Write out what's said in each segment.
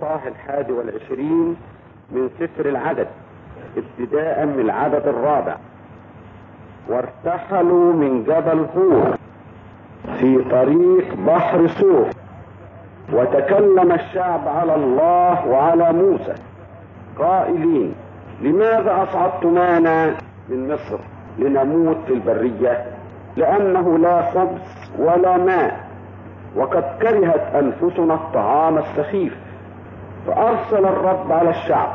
الإصحاح 21 من سفر العدد، ابتداء من العدد 4. وارتحلوا من جبل هور في طريق بحر صوف، وتكلم الشعب على الله وعلى موسى قائلين: لماذا أصعدتمانا من مصر لنموت في البرية؟ لأنه لا خبز ولا ماء، وقد كرهت أنفسنا الطعام السخيف. فأرسل الرب على الشعب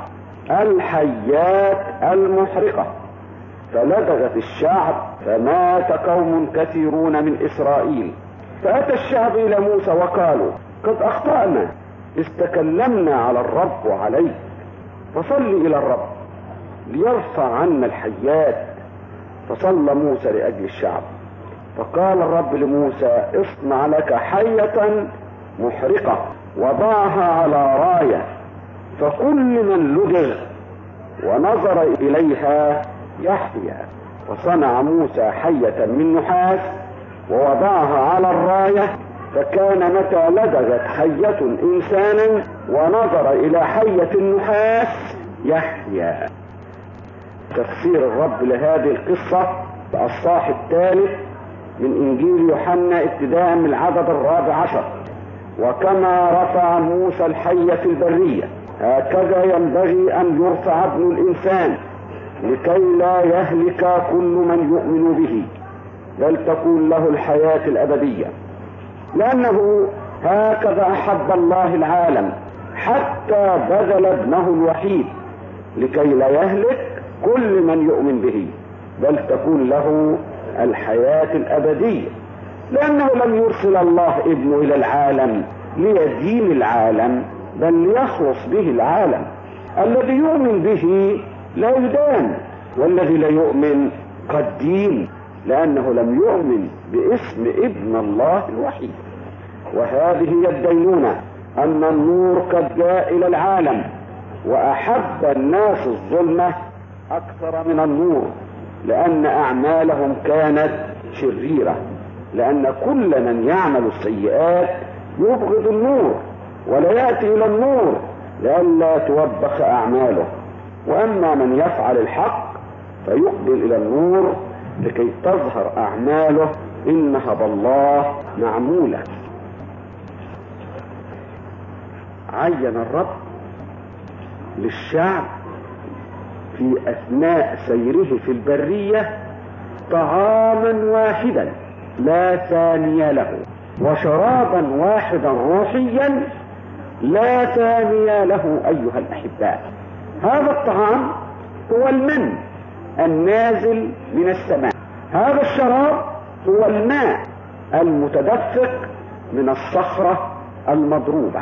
الحيات المحرقة، فلدغت الشعب، فمات قوم كثيرون من إسرائيل. فأتى الشعب إلى موسى وقالوا: قد أخطأنا إذ تكلمنا على الرب وعليك، فصل إلى الرب ليرفع عنا الحيات. فصلى موسى لأجل الشعب. فقال الرب لموسى: اصنع لك حية محرقة وضعها على راية، فكل من لدغ ونظر إليها يحيا. فصنع موسى حية من نحاس ووضعها على الراية، فكان متى لدغت حية إنسانا ونظر إلى حية النحاس يحيا. تفسير الرب لهذه القصة الإصحاح 3 من إنجيل يوحنا ابتداء من العدد 14. وكما رفع موسى الحية في البرية، هكذا ينبغي أن يرفع ابن الإنسان، لكي لا يهلك كل من يؤمن به، بل تكون له الحياة الأبدية. لأنه هكذا أحب الله العالم حتى بذل ابنه الوحيد، لكي لا يهلك كل من يؤمن به، بل تكون له الحياة الأبدية. لأنه لم يرسل الله ابنه إلى العالم ليدين العالم، بل ليخلص به العالم. الذي يؤمن به لا يدان، والذي لا يؤمن قد دين، لأنه لم يؤمن باسم ابن الله الوحيد. وهذه هي الدينونة، أن النور قد جاء إلى العالم، وأحب الناس الظلمة أكثر من النور، لأن أعمالهم كانت شريرة. لأن كل من يعمل السيئات يبغض النور ولا يأتي إلى النور، لئلا توبخ أعماله. وأما من يفعل الحق فيقبل إلى النور، لكي تظهر أعماله إنها بالله معمولة. عين الرب للشعب في أثناء سيره في البرية طعاما واحدا لا ثاني له، وشرابا واحدا روحيا لا ثاني له. أيها الأحباء، هذا الطعام هو المن النازل من السماء، هذا الشراب هو الماء المتدفق من الصخرة المضروبة.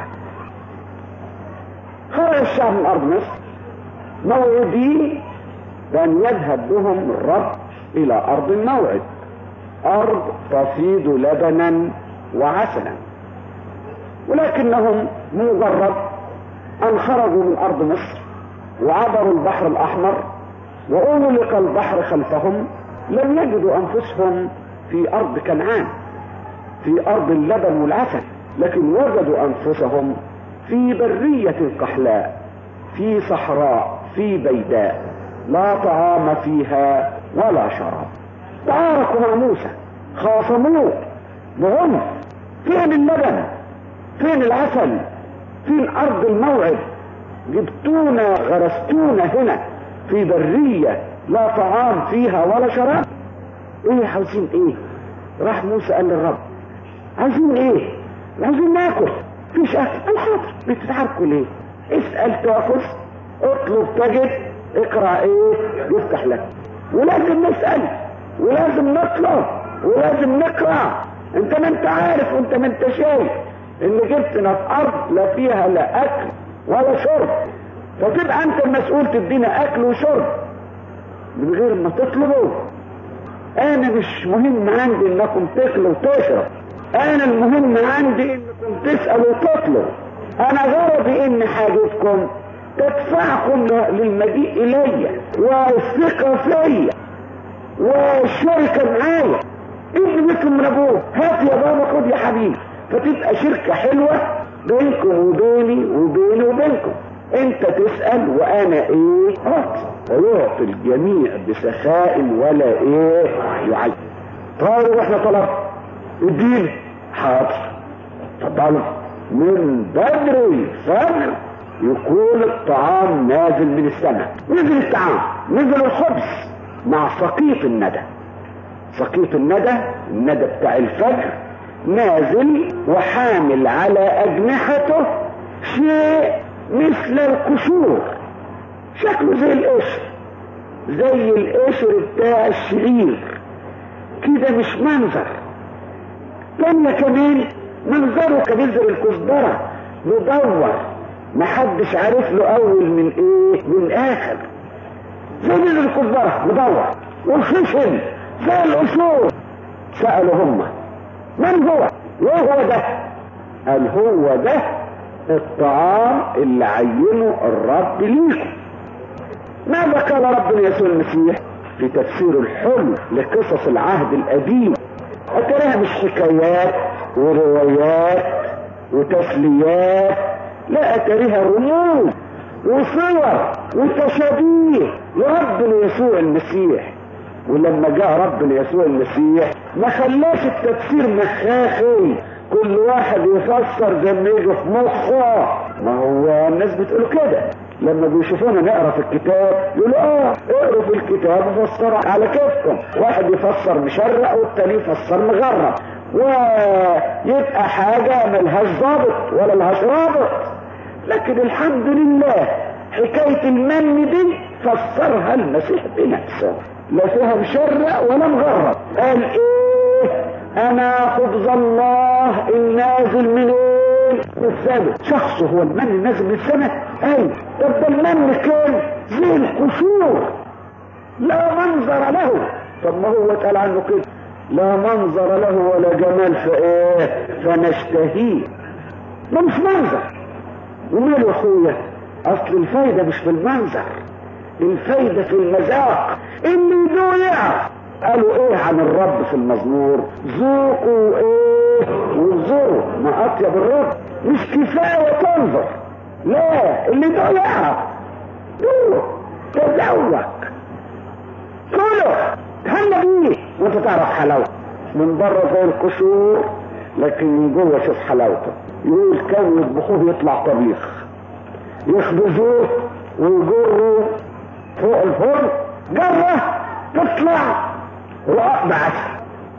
خرج الشعب من أرض مصر موعودين بأن يذهب بهم الرب إلى أرض الموعد، أرض تفيض لبنا وعسلا. ولكنهم مجرد أن خرجوا من أرض مصر وعبروا البحر الأحمر وأغلق البحر خلفهم، لم يجدوا أنفسهم في أرض كنعان، في أرض اللبن والعسل، لكن وجدوا أنفسهم في برية القحلاء، في صحراء، في بيداء، لا طعام فيها ولا شراب. تعاركوا مع موسى، خاصموه بعنف: فين اللبن؟ فين العسل؟ فين أرض الموعد؟ جبتونا غرستونا هنا في برية لا طعام فيها ولا شراب. ايه عاوزين ايه؟ راح موسى قال للرب: عايزين ايه؟ عايزين ناكل، فيش اكل. الحاضر، بتتعاركوا ليه؟ اسأل تاخذ، اطلب تجد، اقرأ ايه يفتح لك. ولازم نسأل، ولازم نطلب، ولازم نقرأ. انت ما انت عارف وانت ما انت شايف ان جبتنا في ارض لا فيها لا اكل ولا شرب، فتبقى انت المسؤول تدينا اكل وشرب من غير ما تطلبوا. انا مش مهم عندي انكم تاكلوا وتشرب، انا المهم عندي انكم تسألوا وتطلبوا. انا غرضي ان حاجتكم تدفعكم للمجيء الي والثقة فيا والشركة معايا. ابن مثل من ابوه، هات يا بابا خد يا حبيبي، فتبقى شركة حلوة بينكم وبيني وبيني وبينكم، انت تسأل وانا ايه اعطي، ويعطي الجميع بسخاء ولا ايه يعين. طيب واحنا طلب اديني، حاضر اتفضلوا. من بدري فجر يكون الطعام نازل من السماء، نزل الطعام، نزل الخبز مع سقيط الندى. سقيط الندى بتاع الفجر نازل وحامل على اجنحته شيء مثل القشور، شكله زي القشر، زي القشر بتاع الشعير كده، مش منظر. تانية كمان منظره كبذر الكزبرة، مدور محدش عارف له اول من ايه من اخر، زي بذر الكزبرة مدور، والخشن زي القشور. سألوا هم من هو؟ وايه هو ده؟ قال هو ده الطعام اللي عينه الرب ليكم. ماذا قال ربنا يسوع المسيح في تفسير الحلم لقصص العهد القديم؟ اتراها مش حكايات وروايات وتسليات، لا اتريها رموز وصور وتشابيه لربنا يسوع المسيح. ولما جاء ربنا يسوع المسيح ما خلاش التفسير مخاخي، كل واحد يفسر زي ما يجي في مخه. ما هو الناس بتقول كده لما بيشوفونا نقرا في الكتاب، يقولوا اقروا في الكتاب وفسروا على كيفكم، واحد يفسر مشرق والتاني يفسر مغرب، ويبقى حاجه ملهاش ضابط ولا لهاش رابط. لكن الحمد لله حكايه المن دي فسرها المسيح بنفسه، لا فيها مشرق ولا مغرب. قال ايه؟ انا خبز الله النازل من السماء. شخصه هو المن النازل من السماء؟ ايوه. طب ده المن كان زي القشور لا منظر له. طب ما هو اتقال عنه كده لا منظر له ولا جمال فايه فنشتهيه. ده مش منظر. وماله يا اخويا؟ اصل الفايده مش في المنظر، الفايده في المذاق. اللي يدوق. قالوا ايه عن الرب في المزمور؟ ذوقوا ايه وانظروا ما اطيب الرب. مش كفايه تنظر، لا، اللي يدوق دوق، تذوق، كله، تهنى بيه وانت تعرف حلاوته. من بره زي القشور لكن من جوه شوف حلاوته. يقول كانوا يطبخوه يطلع طبيخ، يخبزوه ويجروا فوق الفرن، جره تطلع رقاق بعسل،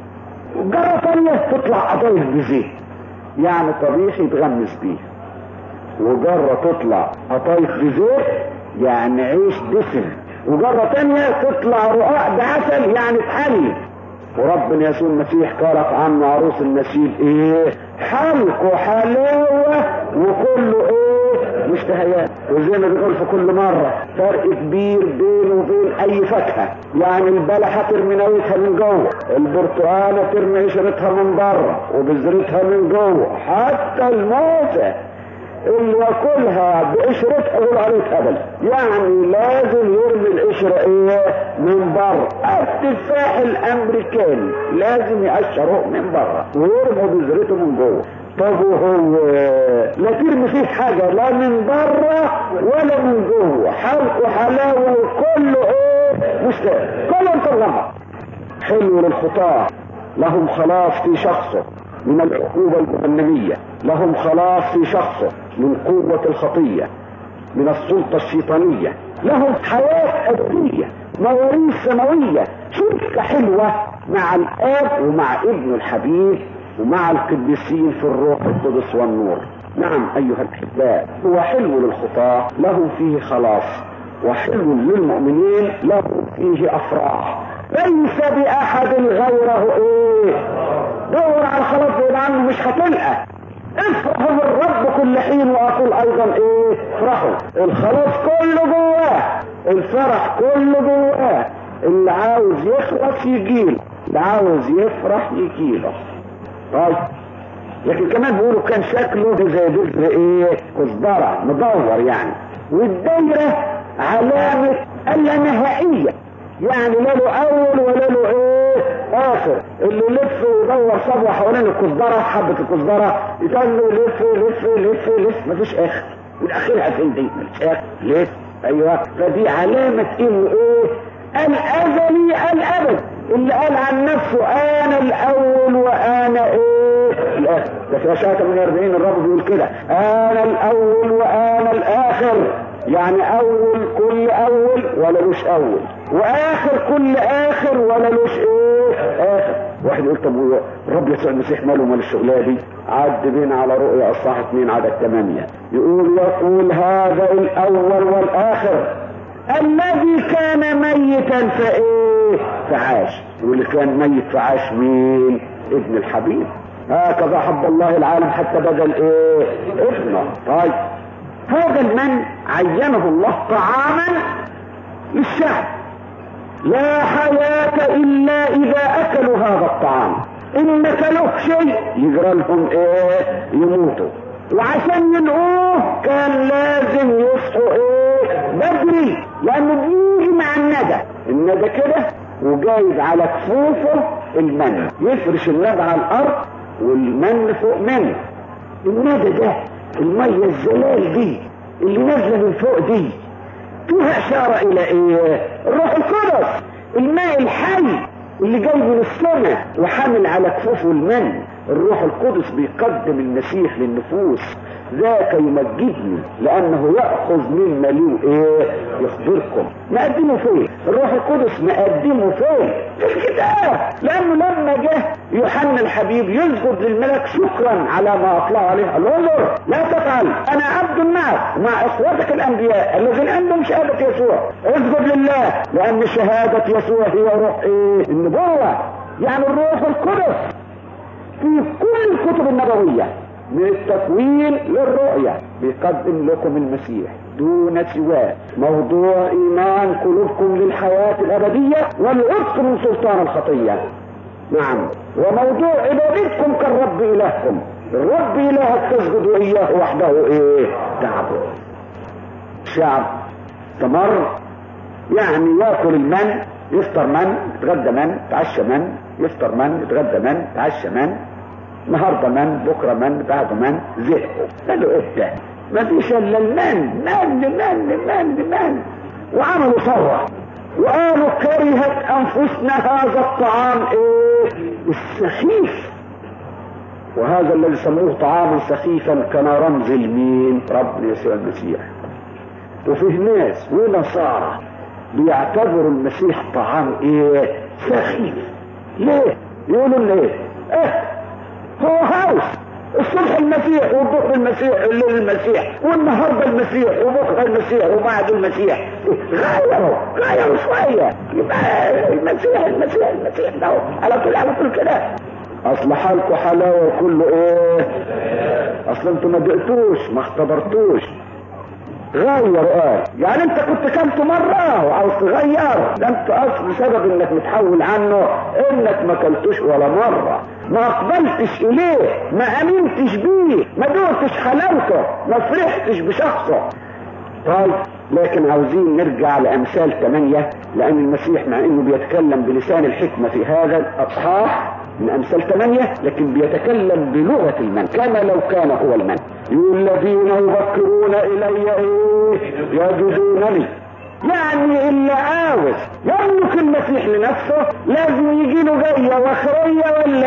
وجره تانية تطلع قطايف بزيت، يعني طبيخ يتغمس بيه، وجره تطلع قطايف بزيت يعني عيش دسم، وجره تانية تطلع رقاق بعسل يعني تحلي. وربنا يسوع المسيح قالت عنه عروس النشيد ايه؟ حلق وحلاوه وكله ايه؟ مشتهيات. وزي ما بنقول في كل مره فرق كبير بينه وبين اي فاكهه. يعني البلحه ترمي نويتها من جوه، البرتقاله ترمي قشرتها من بره وبذرتها من جوه، حتى الموزه اللي ياكلها بقشرتها يقول عليه هبل، يعني لازم يرمي القشره ايه؟ من بره. التفاح الامريكاني لازم يقشره من بره ويرمي بذرته من جوه. طب وهو لا ترمي فيه حاجه لا من بره ولا من جوه، حلق وحلاوه وكله ايه؟ مشتاق، كله مطلعه. حلو للخطاه، لهم خلاص في شخصه من العقوبة الجهنمية، لهم خلاص في شخصه من قوة الخطية، من السلطة الشيطانية، لهم حياة أبدية، مواريث سماوية، شركة حلوة مع الآب ومع ابن الحبيب ومع القديسين في الروح القدس والنور. نعم أيها الأحباء، هو حلو للخطاة لهم فيه خلاص، وحلو للمؤمنين لهم فيه أفراح. ليس بأحد غيره ايه؟ دور على الخلاص بعيد عنه مش هتلقى. افرحوا بالرب كل حين واقول ايضا ايه؟ افرحوا. الخلاص كله جواه، الفرح كله جواه. اللي عاوز يخلص يجيله، اللي عاوز يفرح يجيله. طيب لكن كمان بيقولوا كان شكله زي بذر ايه؟ كزبره مدور يعني، والدايره علامه اللانهائيه، يعني لا له اول ولا له ايه؟ الاخر اللي يلف ويدور صبوه حوالين الكزبره، حبه الكزبره يتنوا يلف يلف يلف يلف مفيش اخر، والاخير فين دي؟ مفيش اخر ليه؟ ايوه، فدي علامه انه ايه؟ الازلي الابد، اللي قال عن نفسه انا الاول وانا ايه الاخر. ده في اشعياء 48 الرب بيقول كده، انا الاول وانا الاخر، يعني اول كل اول ولا لوش اول، واخر كل اخر ولا لوش ايه اخر. واحد يقول طب الرب يسوع المسيح ماله مال الشغلانه دي؟ عد بينا على رؤيا اصحاح 2 عدد 8 يقول هذا الاول والاخر الذي كان ميتا فايه فعاش، واللي كان ميت فعاش مين؟ ابن الحبيب. هكذا حب الله العالم حتى بدل ايه ابنه. طيب هذا المن عينه الله طعاما للشعب، لا حياة الا اذا اكلوا هذا الطعام، ان كلوه شيء يجرى لهم ايه يموتوا، وعشان يلقوه كان لازم يصحوا ايه بدري، لانه بيجي مع الندى كده وجايب على كفوفه المن، يفرش الندى على الارض والمن فوق منه. الندى ده المية الزلال دي اللي نازله من فوق دي فيها اشاره الى ايه؟ الروح القدس، الماء الحي اللي جاي من السماء وحامل على كفوفه المن. الروح القدس بيقدم المسيح للنفوس، ذاك يمجدني لانه ياخذ مما له ايه يخبركم. مقدمه فين الروح القدس؟ مقدمه فين؟ في الكتاب. لانه لما جه يوحنا الحبيب يسجد للملك شكرا على ما اطلع عليه، قال له انظر لا تفعل، انا عبد معك مع اخوتك الانبياء الذين عندهم شهاده يسوع، اسجد لله لان شهاده يسوع هي روح ايه النبوه. يعني الروح القدس في كل الكتب النبويه من التكوين للرؤية بيقدم لكم المسيح دون سواه، موضوع ايمان قلوبكم للحياة الابدية والعتق من سلطان الخطية. نعم، وموضوع عبادتكم كالرب الهكم، الرب الهك تسجدوا اياه وحده ايه تعبد. شعب استمر يعني ياكل المن، يفطر من يتغدى من يتعشى من، يفطر من يتغدى من يتعشى من، النهارده من بكره من بعده من، زهقوا قالوا ايه ده؟ ما فيش الا المن من من من من، وعملوا ثوره وقالوا كرهت انفسنا هذا الطعام ايه السخيف. وهذا الذي سموه طعاما سخيفا كان رمز المين؟ رب يسوع المسيح. وفيه ناس ونصارى بيعتبروا المسيح طعام ايه سخيف. ليه؟ يقولوا ليه هو هاوس الصبح المسيح والظهر المسيح الليل المسيح والنهارده المسيح وبكره المسيح وبعد المسيح، غيروا شويه يبقى المسيح ده على طول كده. اصل حالكوا حلاوه كله ايه؟ اصل انتوا ما دقتوش ما اختبرتوش. غير يعني انت كنت كلت مرة وعاوز تغير، ده انت اصل سبب انك متحول عنه انك ما كلتوش ولا مرة، ما اقبلتش اليه، ما امنتش بيه، ما دوتش حلاوته، ما فرحتش بشخصه. طيب لكن عاوزين نرجع لامثال 8، لان المسيح مع انه بيتكلم بلسان الحكمة في هذا الاصحاح من امثال 8 لكن بيتكلم بلغة المن كما لو كان هو المن. الذين يبكرون الي ايه يجدونني، يعني اللي عاوز يملك المسيح لنفسه لازم يجي له جايه وخريه ولا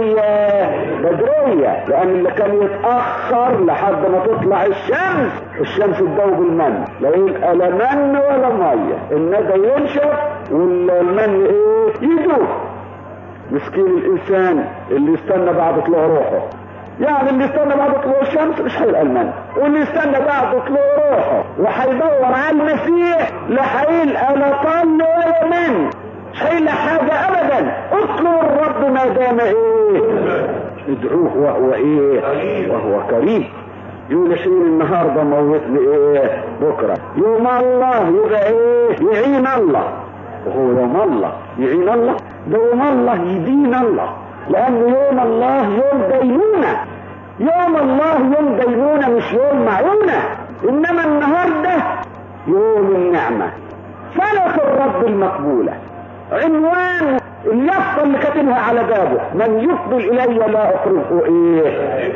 بدريه، لان اللي كان يتاخر لحد ما تطلع الشمس تدوب المن، لا يبقى لا من ولا ميه، الندى ينشف والمن ايه يدوب. مسكين الانسان اللي يستنى بعد طلوع روحه، يعني اللي يستنى بعد طلوع الشمس مش هيلقى المن، واللي يستنى بعد طلوع روحه وهيدور على المسيح لا هيلقى لا طل ولا من، مش هيلقى حاجه ابدا. اطلبوا الرب ما دام ايه ادعوه وهو ايه وهو قريب. يقول يشيل النهارده موتني ايه بكره، يوم الله يبقى ايه يعين الله، وهو يوم الله يعين الله، ده يوم الله يدين الله، لأن يوم الله يوم دينونة، يوم الله يوم دينونة مش يوم معونة، إنما النهاردة يوم النعمة، صلاة الرب المقبولة، عنوان اليافطة اللي كاتبها على بابه: من يقبل الي لا اخرجه ايه.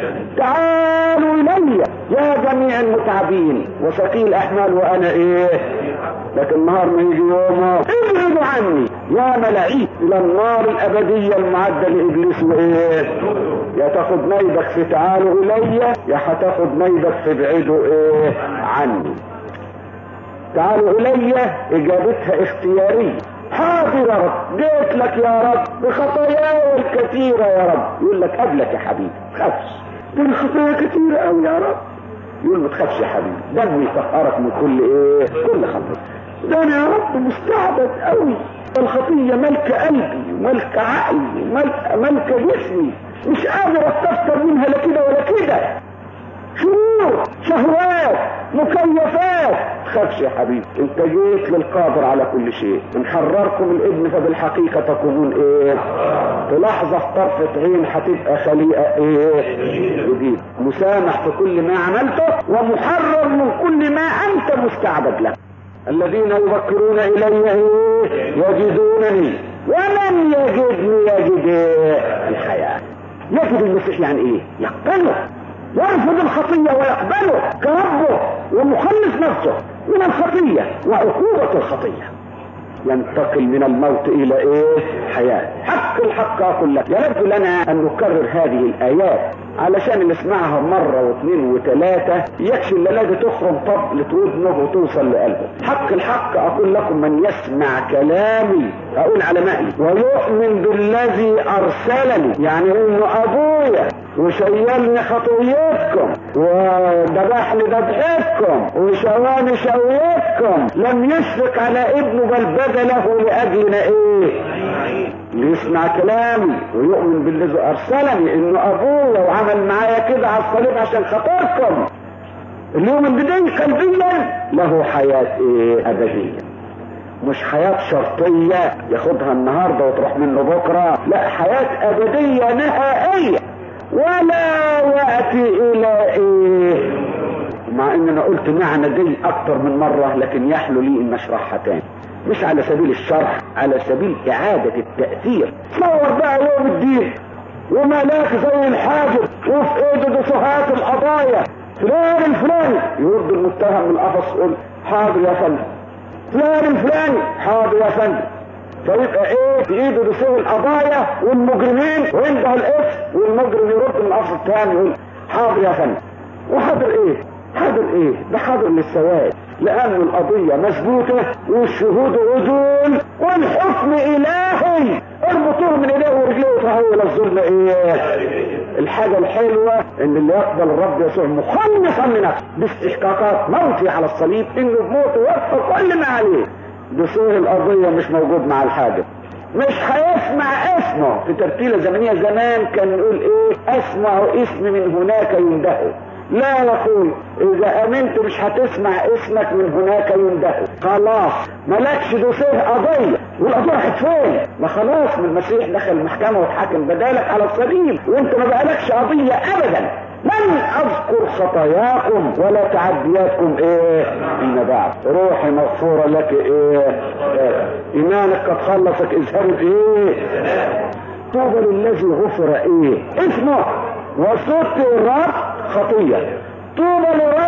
تعالوا الي يا جميع المتعبين وثقيل الاحمال وانا ايه. لكن النهار ما يجي يومه ابعدوا عني يا ملاعين الى النار الابدية المعدة لابليس وايه. يا تاخد نيبك في تعالوا الي، يا هتاخد نيبك في ابعدوا ايه عني. تعالوا الي اجابتها اختيارية. حاضر يا رب، جيت لك يا رب بخطاياي الكثيرة يا رب. يقول لك قبلك يا حبيبي تخافش، دي الخطايا كثيرة قوي يا رب. يقول ما تخافش يا حبيبي، دمي يطهرك من كل ايه، كل خطية. ده انا يا رب مستعبد قوي، الخطية ملك قلبي وملك عقلي وملك جسمي، مش قادر استفسر منها لا كده ولا كده. شرور، شهوات، مكيفات. تخافش يا حبيبي، انت جيت للقادر على كل شيء. ان حرركم الابن فبالحقيقة تكونون ايه. في لحظة في طرفة عين هتبقى خليقة ايه جديد، مسامح في كل ما عملته ومحرر من كل ما انت مستعبد له. الذين يبكرون الي ايه يجدونني، ومن يجدني يجد ايه الحياة. يجد المسيح يعني ايه؟ يقبله، يرفض الخطية ويقبله كربه ومخلص نفسه من الخطية وعقوبة الخطية. ينتقل من الموت الى ايه حياة. حق الحق اقول لك، يرد لنا ان نكرر هذه الايات علشان نسمعها مرة واثنين وثلاثة، يكفي الليلة تخرم طبلة ودنه وتوصل لقلبه. حق الحق اقول لكم من يسمع كلامي، اقول على مهلي، ويؤمن بالذي ارسلني، يعني انه ابويا وشيلني خطيتكم وذبحني ذبحتكم وشواني شويتكم، لم يشفق على ابنه بل بذله لاجلنا ايه. يسمع كلامي ويؤمن بالذي ارسلني، انه ابويا وعمل معايا كده على الصليب عشان خاطركم. اللي يؤمن بدين قلبيا له حياة ايه ابدية، مش حياة شرطية ياخدها النهاردة وتروح منه بكرة، لا حياة ابدية نهائية ولا يأتي الى ايه. مع ان انا قلت معنى دي اكتر من مرة، لكن يحلو لي ان اشرحها تاني، مش على سبيل الشرح، على سبيل اعادة التأثير. تصور بقى يوم الدين وملاك زي الحاجب وفي ايده دفعات القضايا، فلان الفلاني يرد المتهم من القفص يقول حاضر يا فندم، فلان الفلاني حاضر يا فندم. فيبقى ايه في ايده دفوع القضايا والمجرمين وعنده الاسم، والمجرم يرد من القفص الثاني يقول حاضر يا فندم. وحاضر ايه؟ حاضر ايه؟ ده حاضر للسواد، لأن القضية مثبوتة والشهود عدول والحكم إلهي. اربطوه من إيديه ورجليه وتهول الظلم ايه. الحاجة الحلوة ان اللي يقبل الرب يسوع مخلصا لنفسه باستحقاقات موته على الصليب، انه بموته وفى كل ما عليه. بصور القضية مش موجود مع الحاجة، مش هيسمع اسمه. في ترتيلة زمنية زمان كان يقول ايه، اسمع اسم من هناك يندهه. لا يقول اذا امنت مش هتسمع اسمك من هناك يندهه. خلاص مالكش دوسيه قضية، والقضية راحت فين؟ ما خلاص من المسيح دخل المحكمة واتحاكم بدالك على الصليب، وانت ما بقالكش قضية ابدا. لن اذكر خطاياكم ولا تعدياتكم ايه فيما بعد. روحي مغفورة لك ايه. ايمانك قد خلصك اذهبوا ايه. طوبى للذي غفر ايه اسمه وصوت الرب خطية. طوبى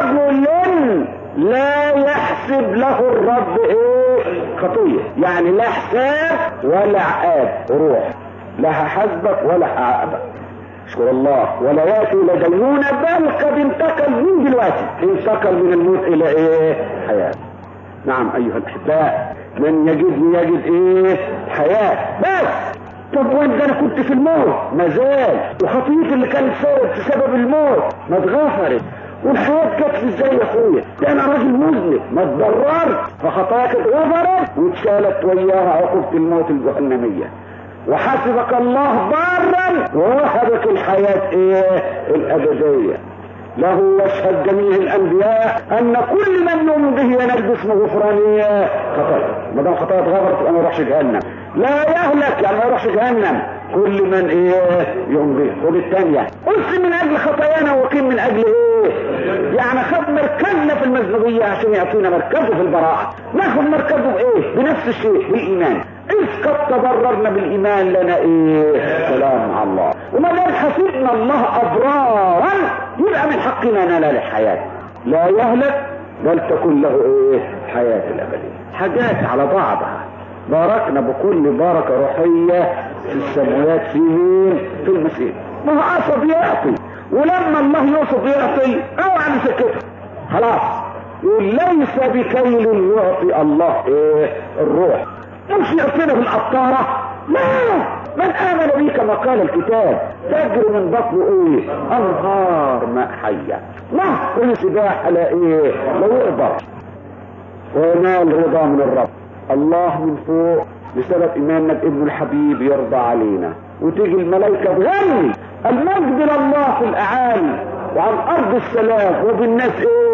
لرجل لا يحسب له الرب ايه خطية، يعني لا حساب ولا عقاب. روح لا هحاسبك ولا هعاقبك، اشكر الله، ولا ياتي الى دينونة، بل قد انتقل من دلوقتي، انتقل من الموت الى ايه حياة. نعم ايها الاحباء، من يجدني يجد ايه حياة. بس طب وانت انا كنت في الموت ما زال، وخطيتي اللي كانت بسبب الموت ما اتغفرت، والحياة جت لي ازاي يا اخويا؟ ده انا راجل مذنب ما اتضررت، فخطاياك اتغفرت واتشالت وياها عقوبة الموت الجهنمية، وحسبك الله بارا ووهبك الحياة ايه الابدية. له يشهد جميع الانبياء ان كل من يؤمن به ينال باسمه غفرانية خطايا. ما دام خطايا اتغفرت يبقى ما يروحش جهنم، لا يهلك يعني ما يروحش جهنم. كل من ايه يؤمن به. خد الثانية، قلت من اجل خطايانا وكين من اجل ايه، يعني خد مركزنا في المزنوبية عشان يعطينا مركزه في البراءة. ناخد مركزه بايه؟ بنفس الشيء، بالايمان. إذ قد تبررنا بالإيمان لنا سلام مع الله. وما دام حسبنا الله أبرارا يبقى من حقنا ننال الحياة، لا يهلك بل تكون له حياة الأبدية. حاجات على بعضها. باركنا بكل بركة روحية في السماوات في المسيح. ما هو قصد يعطي، ولما الله يقصد يعطي اوعى نسكته خلاص. يقول ليس بكيل يعطي الله الروح، مش يعطينا بالقطارة، لا، من آمن بي كما قال الكتاب تجري من بطنه انهار ماء حية، نهر سباحة لا يرضى وينال رضا من الرب. الله من فوق بسبب ايماننا بابن الحبيب يرضى علينا، وتيجي الملائكة تغني المجد لله في الاعالي وعن ارض السلام وبالناس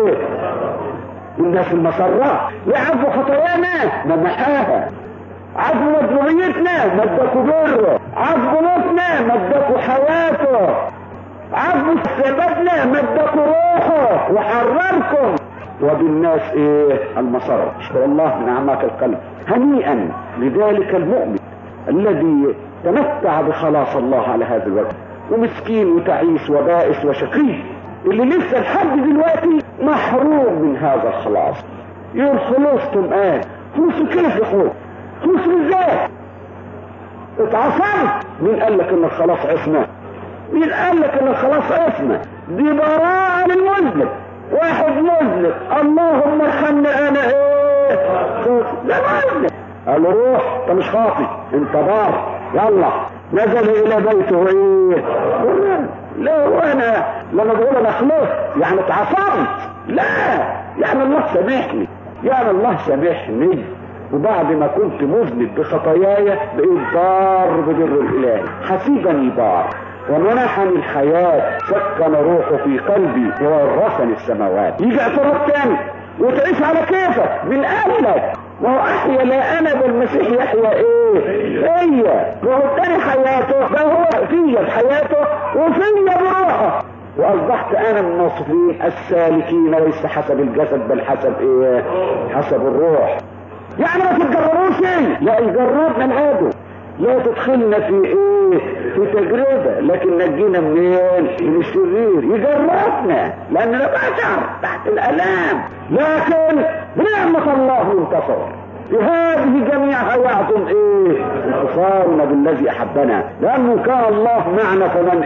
الناس المسرات. يعفو خطايانا ما محاها، عفو مظلوميتنا ما اداكوا بره، عفو موتنا ما اداكوا حياته، عفو سببنا ما اداكوا روحه وحرركم، وبالناس المسرة. اشكر الله من اعماق القلب. هنيئا لذلك المؤمن الذي تمتع بخلاص الله على هذا الوقت، ومسكين وتعيس وبائس وشقي اللي لسه لحد دلوقتي محروم من هذا الخلاص. يقول خلصتم خلصوا كيف يا اخوه؟ خلصوا ازاي؟ اتعصمت. مين قال لك ان الخلاص عصمه؟ مين قال لك ان الخلاص عصمه؟ دي براءة للمذنب. واحد مذنب اللهم ارحمني انا لا مذنب، قال له روح انت مش خاطي انت بار، يلا نزل الى بيته لا. وانا لما بقول انا خلصت يعني اتعصمت، لا، يعني الله سامحني، يعني الله سامحني، وبعد ما كنت مذنب بخطاياي بقيت بار ببر الالهي، حسيبني بار ومنحني الحياة، سكن روحه في قلبي وورثني السماوات. يجي اعتراض تاني وتعيش على كيفك من قلبك، وهو احيا لا انا بل المسيح يحيا هي، وهو التاني حياته ده هو فيا بحياته وفيا بروحه، واصبحت انا من الناصفين السالكين ليس حسب الجسد بل حسب حسب الروح. يعني ما تتجربوش لا يجربنا العدو، لا تدخلنا في في تجربة، لكن نجينا من الشرير. يجربنا لاننا بشر تحت الالام، لكن بنعمة الله منتصر. بهذه جميعها يعظم انتصارنا بالذي احبنا، لانه كان الله معنا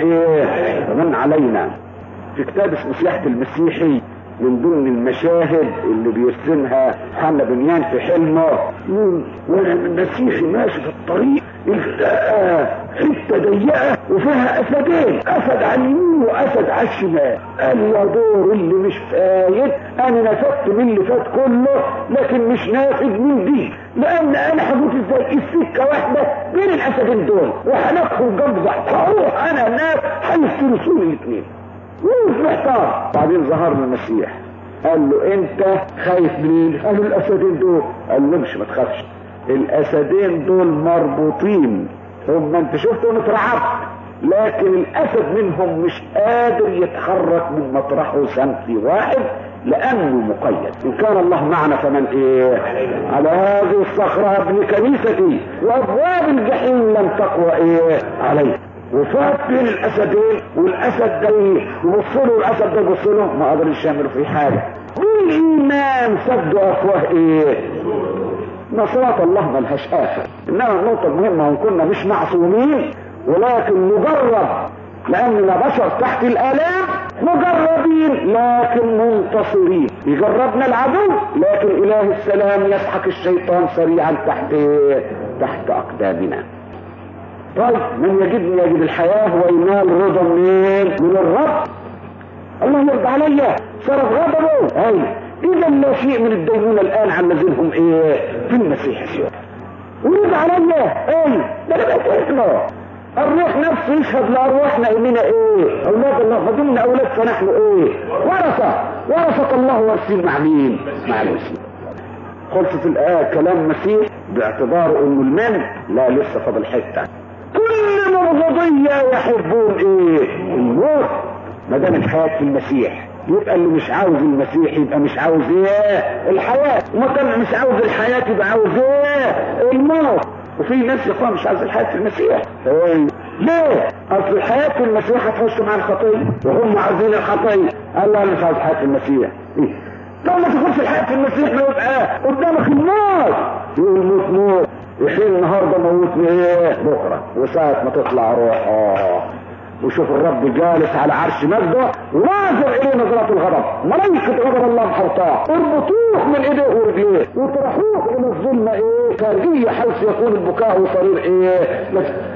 فمن علينا. في كتاب اسمه سياحة المسيحي من ضمن المشاهد اللي بيرسمها حنا بنيان في حلمه، وانا من مسيحي ماشي في الطريق التقى حته ضيقه وفيها اسدين، اسد على اليمين واسد على الشمال. قال يا دور اللي مش فايد، انا نفدت من اللي فات كله لكن مش نافد من دي، لان انا هموت ازاي؟ السكه واحده بين الاسدين دول وهناخد جنب بعض، هروح انا الناس هيفترسوني الاثنين. ومش محتار. بعدين ظهر له المسيح قال له انت خايف منين؟ قال له الاسدين دول. قال له مش ما تخافش، الاسدين دول مربوطين، هم انت شفتهم اترعبت، لكن الاسد منهم مش قادر يتحرك من مطرحه سنتي واحد لانه مقيد. ان كان الله معنا فمن على هذه الصخرة ابن كنيستي وابواب الجحيم لم تقوى عليه. وفات بين الاسدين، والاسد ده يبص له والاسد ده يبص له، ما قدرش يعملوا فيه حاجه. بالايمان سدوا افواه نصرات الله ملهاش اخر. انما النقطه المهمه ان كنا مش معصومين ولكن مجرب، لاننا بشر تحت الالام مجربين لكن منتصرين. يجربنا العدو لكن اله السلام يسحق الشيطان سريعا تحت اقدامنا. طيب من يجدني يجد الحياة وينال رضا من الرب. الله يرضى عليا، صرف غضبه. اذا لا شيء من الدينونة الان عن الذين في المسيح يسوع. ويرضى عليا ده انا بقيت له. الروح نفسه يشهد لارواحنا اننا اولاد الله، فضلنا اولاد فنحن ورثة الله وارثين مع مين؟ مع المسيح. خلصت الآية كلام المسيح باعتباره انه المن لا لسه فضل حته. كل مبغضية يحبون الموت. ما دام الحياة في المسيح يبقى اللي مش عاوز المسيح يبقى مش عاوز الحياة، وما دام مش عاوز الحياة يبقى عاوز الموت. وفي ناس يقول مش عايز الحياة في المسيح. ليه؟ اصل الحياة في المسيح هتخش مع الخطية وهم عايزين الخطية. قال له انا مش عايز الحياة في المسيح. طب ما تخش الحياة في المسيح ما يبقى قدامك الموت. يقول موت موت يحين النهارده موتني ايه بكره، وساعة ما تطلع روحه وشوف الرب جالس على عرش مجده وناظر اليه نظرات الغضب، ملائكة غضب الله محوطاه، اربطوه من ايديه ورجليه وطرحوه الى الظلمه ايه خارجيه حيث يكون البكاء وصرير ايه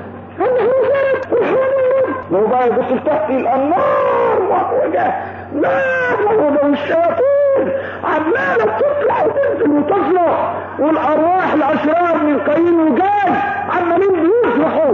ما هو بقى يبص لتحت النار وجه نار والشياطين عماله تطلع وتنزل وتطلع، والارواح الاشرار من قايين وجاي عمالين بيصرخوا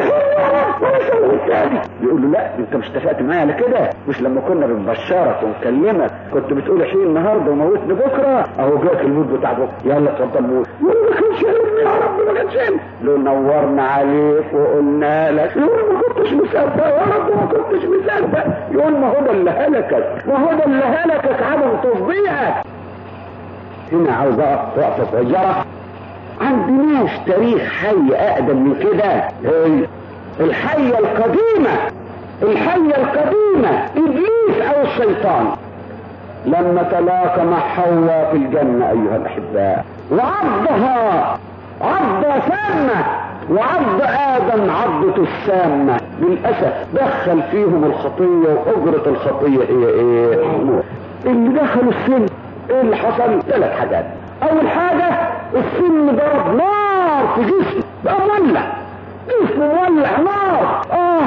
يقول له لا انت مش اتفقت معايا على كده؟ مش لما كنا بنبشرك ونكلمك كنت بتقول حين النهارده وموتني بكره؟ اهو جاك الموت بتاع بكره، يلا اتفضل موت. يقول ما كانش علمني يا رب ما كانش علمني. لو نورنا عليك وقلنا لك. يقول ما كنتش مصدق يا رب ما كنتش مصدق. يقول ما هو ده اللي هلكك، ما هو ده اللي هلكك عدم تصديقك. هنا عاوز اقف وقفه صغيره. عندناش تاريخ حي اقدم من كده. الحية القديمة، الحية القديمة ابليس او الشيطان لما تلاقى مع حواء في الجنة ايها الاحباء وعضها عضة سامة وعض ادم عضة السامة، للاسف دخل فيهم الخطية واجرة الخطية هي ايه؟ اللي دخلوا السن ايه اللي حصل؟ 3 حاجات. اول حاجة السن ضرب نار في جسمه بقى مولع، جسمه مولع نار.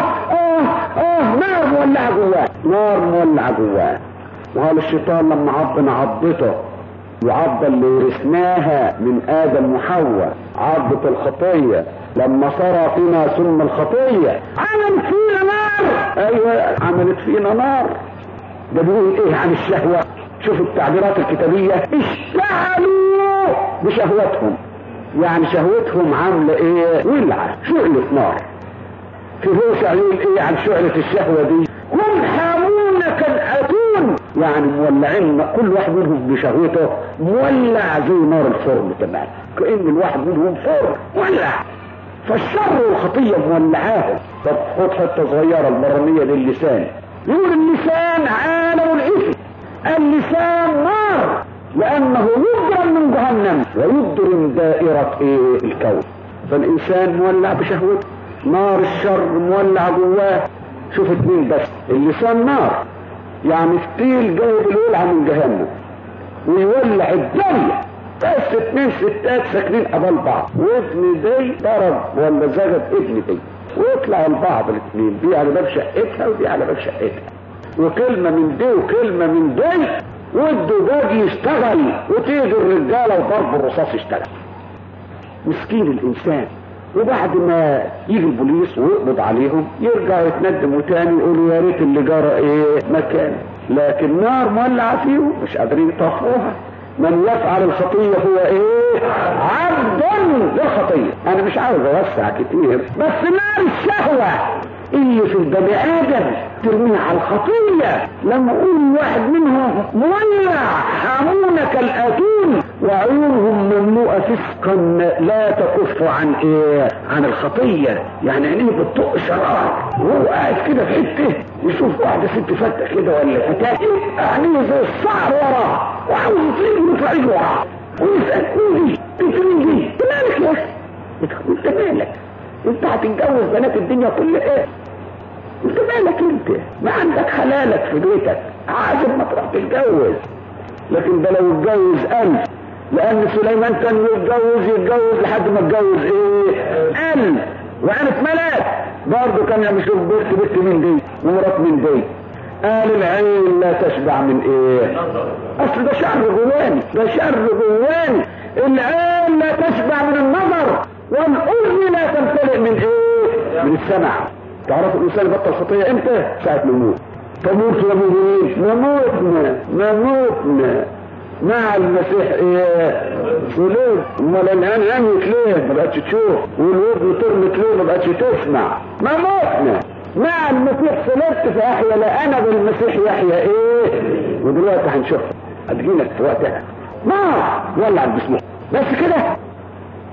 نار مولعة جواه، نار مولعة جواه. وهذا الشيطان لما عضنا عضته وعض اللي ورثناها من ادم وحواء عضة الخطية لما صار فينا سم الخطية عملت فينا نار. ايوه عملت فينا نار. ده بيقول ايه عن الشهوة؟ شوفوا التعبيرات الكتابية، اشتعلوا بشهوتهم، يعني شهوتهم عاملة ايه؟ ولعة شعلة نار. في هوسع يقول ايه عن شعلة الشهوة دي؟ هم حامون كالاتون، يعني مولعين كل واحد منهم بشهوته مولع زي نار الفرن تمام، كأن الواحد منهم فرن مولع. فالشر والخطية مولعاهم. طب خد حتة صغيرة المرمية للسان، يقول اللسان عالم الإثم، اللسان نار لأنه يجرم من جهنم ويجرم دائرة ايه الكون. فالإنسان مولع بشهوته، نار الشر مولع جواه. شوف 2 بس، اللسان نار يعني فتيل جايب الولعة من جهنم ويولع الدنيا، بس 2 ستات ساكنين قبل بعض وابن دي ضرب ولا زغب ابن دي ويطلع البعض الاثنين، دي على باب شقتها ودي على باب شقتها، وكلمة من دي وكلمة من دي، والدجاج يشتغل وتيجي الرجالة وضرب الرصاص يشتغل. مسكين الانسان. وبعد ما يجي البوليس ويقبض عليهم يرجع يتندموا تاني يقولوا يا ريت اللي جرى ايه مكان، لكن نار مولعة فيهم مش قادرين يطفوها. من يفعل الخطية هو ايه؟ عبد للخطية. انا مش عاوز اوسع كتير، بس نار الشهوة اللي في البني ادم ترميه على الخطية. لما اقول واحد منهم مولع حامون كالاتون وعيونهم مملوءة فسقا لا تكف عن ايه؟ عن الخطية، يعني عينيه بتطق شرار وهو قاعد كده في حته يشوف واحدة ست فتة كده ولا فتاة عينيه زي الصعر وراه وعاوز يطير ويطلع وراه ويسأل مين دي؟ انت مين دي؟ انت مالك يا اخي؟ انت مالك؟ انت هتتجوز بنات الدنيا كلها ايه؟ انت مالك انت؟ ما عندك حلالك في بيتك، عاجب ما تروح تتجوز. لكن ده لو اتجوز 1000، لان سليمان كان يتجوز لحد ما اتجوز ايه 1000 وعرف ملاك برضه كان يعمل شوف بنت من دي ومرات من دي. قال العين لا تشبع من ايه؟ اصل ده شر جواني، ده شر جواني. العين لا تشبع من النظر والاذن لا تمتلئ من ايه؟ من السمع. تعرفوا الانسان يبطل خطيه امتى؟ ساعه ما يموت. تموت يا مؤمنين، نموتنا مع المسيح ايه؟ صليب. امال العين عميت ليه؟ ما بقتش تشوف، والودن طرمت ليه؟ ما بقتش تسمع. نموتنا مع المسيح صلبت فاحيا، لا انا بالمسيح يحيا ايه؟ ودلوقتي هنشوفها هتجيلك في وقتها. نار ولع باسمه بس كده.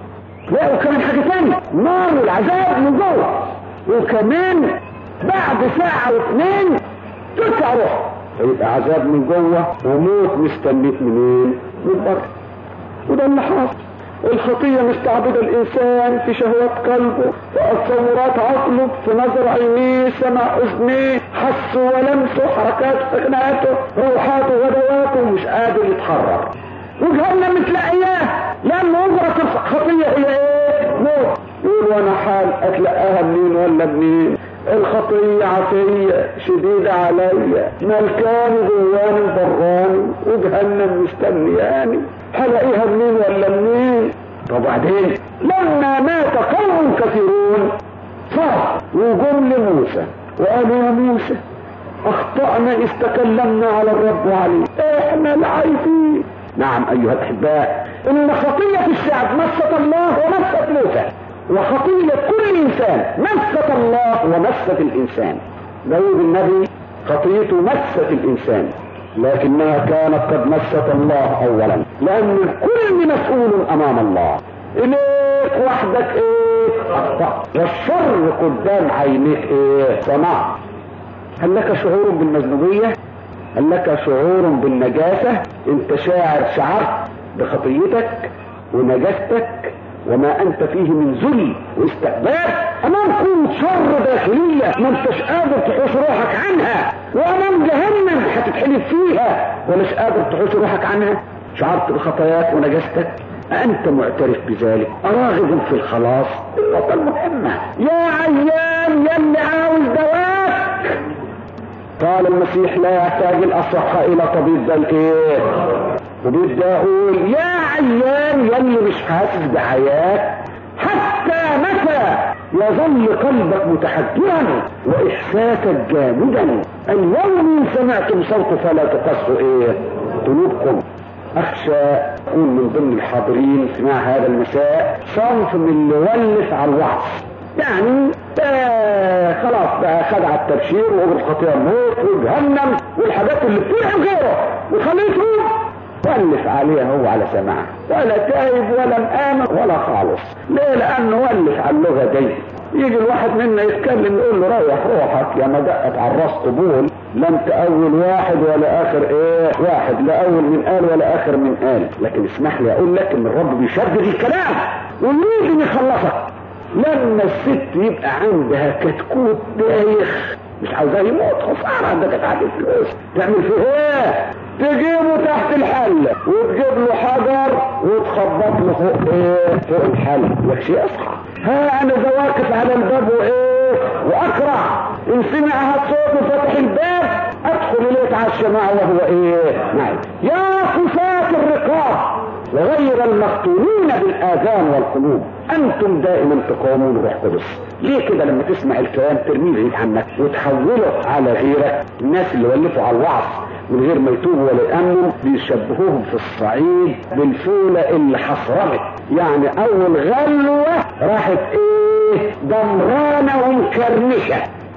لا وكمان حاجة تانية، نار والعذاب من جوه، وكمان بعد ساعة واثنين ترجع روح، فيبقى عذاب من جوه وموت مستنيك منين؟ من بره. وده اللي حاصل. الخطية مستعبدة الإنسان في شهوات قلبه، في تصورات عقله، في نظر عينيه، سمع أذنيه، حسه ولمسه، حركات سكناته، روحاته وغدواته، مش قادر يتحرر. وجهنم تلاقياه لأن أجرة الخطية هي إيه؟ موت. يقول وأنا حال أتلاقاها منين ولا منين؟ الخطية عافية شديدة عليا، ملكاني جواني براني، وجهنم مستنياني، هلاقيها منين ولا منين؟ طب بعدين لما مات قوم كثيرون صار وجم لموسى وقالوا يا موسى اخطأنا إذ تكلمنا على الرب وعليه، احنا العايفين. نعم ايها الاحباء، ان خطية الشعب مست الله ومست موسى، وخطية كل انسان مست الله ومست الانسان. داود النبي خطيته مست الانسان، لكنها كانت قد مست الله اولا، لان الكل مسؤول امام الله. اليك وحدك ايه؟ اخطأت، والشر قدام عينيك ايه؟ صنعت. هل لك شعور بالمذنوبية؟ هل لك شعور بالنجاسة؟ انت شعرت بخطيتك ونجاستك وما انت فيه من ذل واستكبار امام قوة شر داخلية ما انتش قادر تحوش روحك عنها، وامام جهنم هتتحلف فيها ومش قادر تحوش روحك عنها. شعرت بخطاياك ونجاستك، انت معترف بذلك، راغب في الخلاص. النقطة المهمة يا عيان يلي عاوز دواك، قال المسيح لا يحتاج الاصحاء الى طبيب بل ايه؟ وبدي اقول يا عيان يلي مش حاسس بحياة، حتى متى يظل قلبك متحجرا واحساسك جامدا؟ اليوم سمعتم صوته فلا تقسوا ايه؟ قلوبكم. اخشى اكون من ضمن الحاضرين سماع هذا المساء صنف من اللي ولف على الوعظ، يعني خلاص بقى خدع التبشير وقبل خطيئة الموت وجهنم والحاجات اللي بتلعب غيره وخليته ولف عليها هو على سماعه، ولا تائب ولا مآمن ولا خالص. ليه؟ لانه ولف على اللغة دي. يجي الواحد منا يتكلم يقول له ريح روحك يا ما دقت على الراس طبول، لم تأول واحد ولا اخر ايه واحد، لا اول من قال ولا اخر من قال. لكن اسمح لي اقول لك ان الرب بيشدد الكلام ويجي يخلصك. لما الست يبقى عندها كتكوت بايخ مش عاوزاه يموت، خسارة عندك تعدي فلوس، تعمل فيه ايه؟ تجيبه تحت الحلة وتجيب له حجر وتخبط له فوق ايه؟ فوق الحلة. لك شيء اصحى، ها انا واقف على الباب وايه؟ واقرع، ان سمع صوت وفتح الباب ادخل اليه اتعشى معه وهو ايه؟ نعم. يا قساة الرقاب وغير المختونين بالاذان والقلوب، انتم دائما تقاومون الروح القدس. ليه كده لما تسمع الكلام ترميه بعيد عنك وتحوله على غيرك؟ الناس اللي ولفوا على الوعظ من غير ما يتوبوا ولا يأمنوا بيشبهوهم في الصعيد بالفولة اللي حصرمت، يعني اول غلوة راحت ايه؟ دمرانة ومكرمشة،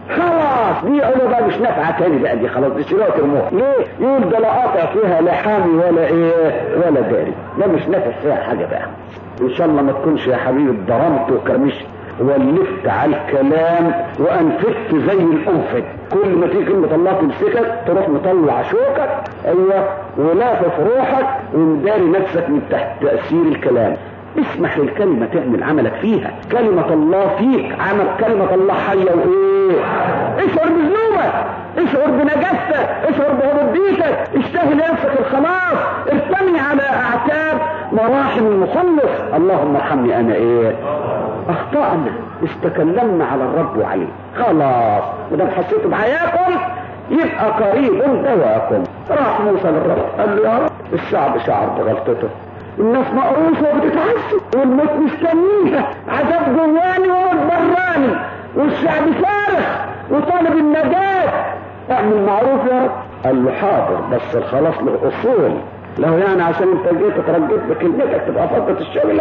خلاص دي قالوا بقى مش نافعة تاني بقى، دي خلاص دي شيلوها ترموها. ليه؟ يقول ده لا قاطع فيها لا حامي ولا ايه ولا داري، ده مش نافع فيها حاجة بقى. ان شاء الله ما تكونش يا حبيبي اتضرمت وكرمشت ولفت على الكلام وانفدت زي الانفد، كل ما تيجي كلمة الله تمسكك تروح مطلع شوكك ايوه ولافف روحك ومداري نفسك من تحت تأثير الكلام. اسمح للكلمة تعمل عملك فيها، كلمة الله فيك عمل، كلمة الله حية وايه؟ اشعر بذنوبك، اشعر بنجاستك، اشعر بعبوديتك، اشتهي لنفسك الخلاص، ارتمي على اعتاب مراحم المخلص. اللهم ارحمني انا ايه؟ اخطأنا، استكلمنا على الرب وعليه، خلاص ودام حسيتوا بحياكم يبقى قريب دواكم. راح موسى للرب قال له يا رب الشعب شعر بغلطته، الناس مقروصة وبتتعذب والموت مستنيها، عذاب جواني وموت براني، والشعب صارخ وطالب النجاة، اعمل معروف يا رب. قال له حاضر بس الخلاص له اصول، له يعني عشان انت جيت اترجيت بكلمتك تبقى فضة الشغل؟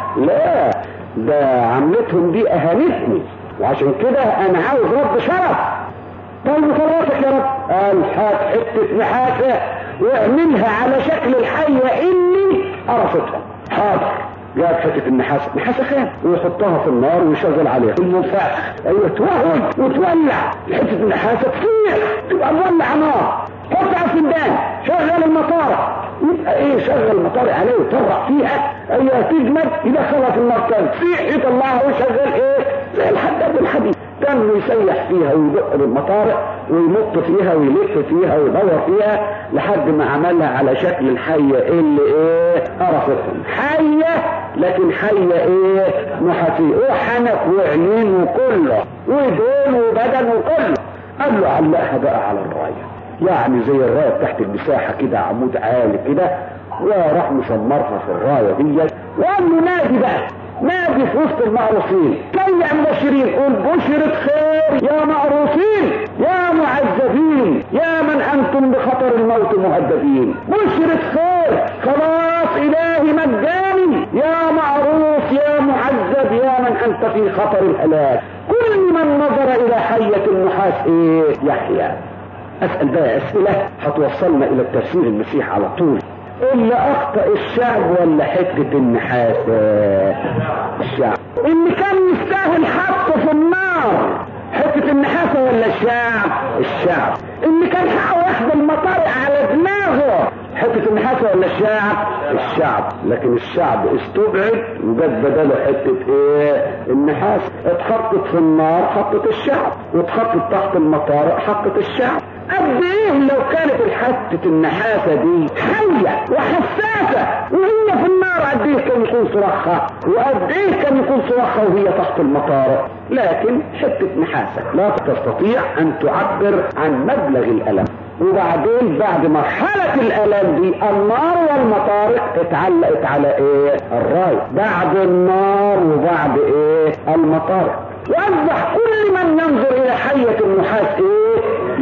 لا ده عملتهم دي اهانتني، وعشان كده انا عاوز رب شرف. طيب صلاتك يا رب. قال هات حتة نحاسة واعملها على شكل الحية اللي قرصتها. حاضر جاب حته النحاسه خام ويحطها في النار ويشغل عليها المنفخ، ايوه توهج وتولع حته النحاسه تصيح تبقى مولع نار. حط على الفنجان شغل المطارق، يبقى ايه شغل المطارق عليه ويطرق فيها، ايوه تجمد يدخلها في النار تاني تصيح يطلعها ويشغل ايه زي الحداد الحديد، كان يسيح فيها ويدق بالمطارق ويمط فيها ويلف فيها ويدور فيها لحد ما عملها على شكل الحية اللي ايه قرفتهم حية، لكن حية ايه نحاسية وحنك وعينين وكله ودون وبدن وكله. قال له علقها بقى على الراية، يعني زي الراية تحت المساحة كده عمود عالي كده، وراح مشمرها في الراية ديت وقال له نادي بقى، نادي في وسط المعروسين كي مبشرين، قول بشرة خير يا معروسين يا معذبين يا من انتم بخطر الموت مهددين، بشرة خير خلاص الهي مجاني يا معروس يا معذب يا من انت في خطر الهلاك، كل من نظر الى حية النحاس ايه يحيى. اسأل بقى اسئلة هتوصلنا الى التفسير المسيح على طول. اللي اخطأ الشعب ولا حتة النحاس؟ الشعب. اللي كان يستاهل حطه في النار حتة النحاسة ولا الشعب؟ الشعب. اللي كان حقه واخد المطارق على دماغه حتة النحاسة ولا الشعب؟ الشعب. لكن الشعب استبعد وجد بداله حتة ايه النحاس، اتحطت في النار حطت الشعب، واتحطت تحت المطارق حطت الشعب. قد ايه لو كانت الحتة النحاسة دي حية وحساسة وهي في النار قد ايه كان يكون صراخها، وقد ايه كان يكون صراخها وهي تحت المطارق. لكن حتة نحاسة لا تستطيع ان تعبر عن مبلغ الالم. وبعدين بعد مرحلة الالم دي النار والمطارق اتعلقت على ايه الراية، بعد النار وبعد ايه المطارق. واصبح كل من ينظر الى حية النحاس ايه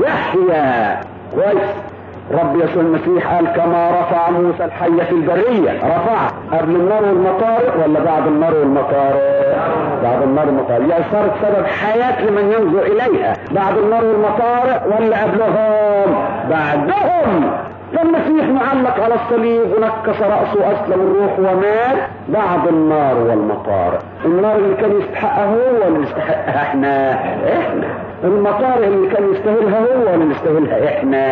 يحيى. كويس. رب يسوع المسيح قال كما رفع موسى الحية في البرية، رفع قبل النار والمطارق ولا بعد النار والمطارق؟ بعد النار والمطارق. يعني صارت سبب حياة لمن ينظر اليها بعد النار والمطارق ولا قبلهم؟ بعدهم. فالمسيح معلق على الصليب ونكس رأسه وأسلم الروح ومات بعد النار والمطارق. النار اللي كان يستحقها هو اللي يستحقها احنا. المطارق اللي كان يستاهلها هو اللي يستاهلها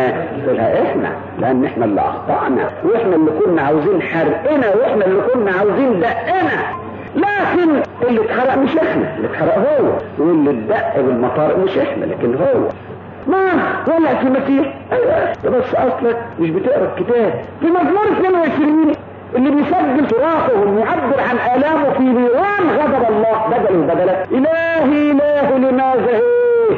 احنا، لان احنا اللي اخطأنا واحنا اللي كنا عاوزين حرقنا واحنا اللي كنا عاوزين دقنا. لكن اللي اتحرق مش احنا، اللي اتحرق هو، واللي اتدق بالمطارق مش احنا لكن هو. ما ولع في المسيح. ايوه بس اصلك مش بتقرا الكتاب. في مزمور 22 اللي بيسجل صراخهم يعبر عن آلامه في نيران غضب الله بدلك إلهي لماذا ايه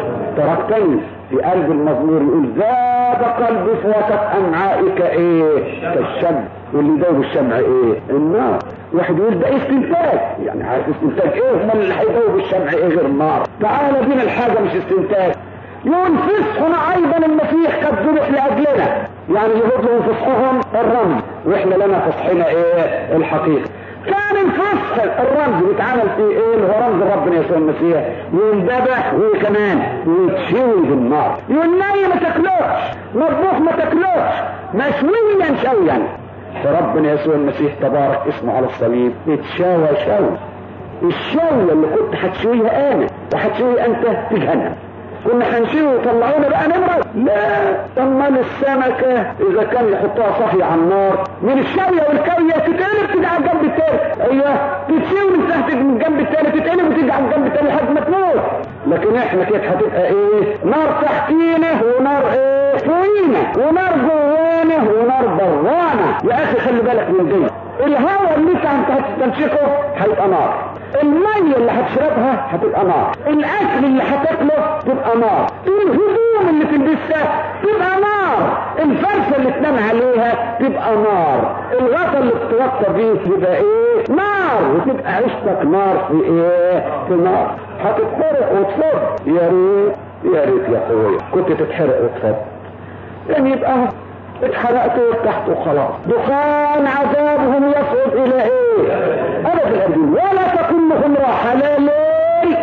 تركتني. في قلب المزمور يقول ذاب قلبي في وسط أمعائك ايه كالشمع، واللي يدوب الشمع ايه النار. واحد يقول ده استنتاج، يعني عارف استنتاج ايه؟ هم اللي هيدوب الشمع ايه غير النار؟ تعالى بينا الحاجة مش استنتاج. يقول فسحنا ايضا المسيح قد ذبح لاجلنا، يعني يهود لهم فسحهم الرمز واحنا لنا فسحنا ايه الحقيقة. كان الفسح الرمز بيتعامل في ايه اللي هو رمز ربنا يسوع المسيح، ينذبح وكمان ويتشوي بالنار. يقول ناي ما تاكلوش، مطبوخ ما تاكلوش، مشويا شويا. فربنا يسوع المسيح تبارك اسمه على الصليب اتشاوى شوي. الشوية اللي كنت هتشويها انا وهتشوي انت في جهنم، كنا هنشيله وطلعونا بقى نمرض. لا، امال السمكة اذا كان يحطها صحي على النار من الشوية والكوية تتقلب تيجي على الجنب التاني. ايوه تتشوي من تحت من الجنب التاني تتقلب وتيجي على الجنب التاني لحد ما تموت. لكن احنا كده هتبقى ايه نار تحتينا ونار ايه فوقينا ونار جوانا ونار برانا. يا اخي خلي بالك من دي. الهواء اللي انت هتستنشقه هيبقى نار، المية اللي هتشربها هتبقى نار، الاكل اللي هتاكله تبقى نار، الهدوم اللي تلبسها تبقى نار، الفرشة اللي تنام عليها تبقى نار، الغطا اللي تتغطى بيه يبقى ايه نار، وتبقى عيشتك نار في ايه في نار. هتتحرق وتفض. يا ريت يا اخويا كنت تتحرق وتفض. يعني يبقى اتحرقت وارتحت وخلاص. دخان عذابهم يصعد الى ايه ابد الابدين ولا تكن لهم راحه لا ليل.